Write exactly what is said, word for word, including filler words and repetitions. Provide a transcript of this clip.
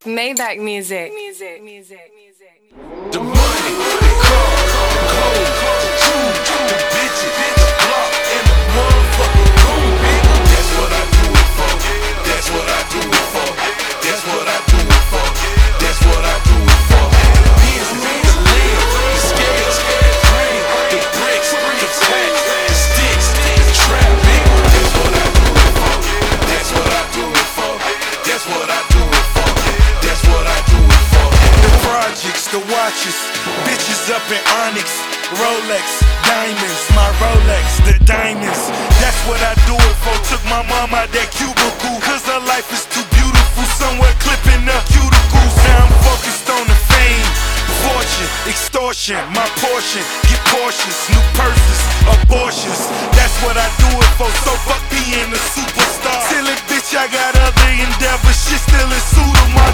Maybach music. Music. Music. Music. The money, the car, the clothes, the jewels, the bitches, the block, and the motherfucking room, nigga. That's what I do it for. That's what I do it for. That's what I do it for. That's what I do it for. The business, the land, the scales, the grain, the bricks, the packs, the sticks, the trap, nigga. That's what I do it for. That's what I do it for. That's what I do it for. That's what I do it for. The projects, the watches, bitches up in Onyx, Rolex, diamonds, my Rolex, the diamonds. That's what I do it for. Took my mom out that cubicle, cause her life is too beautiful. Somewhere clipping up cuticles. Now I'm focused on the fame, fortune, extortion, my portion. Get Porsches, new purses, abortions. That's what I do it for. So fuck being a superstar. Silly bitch, I got other endeavors. Shit still is suit.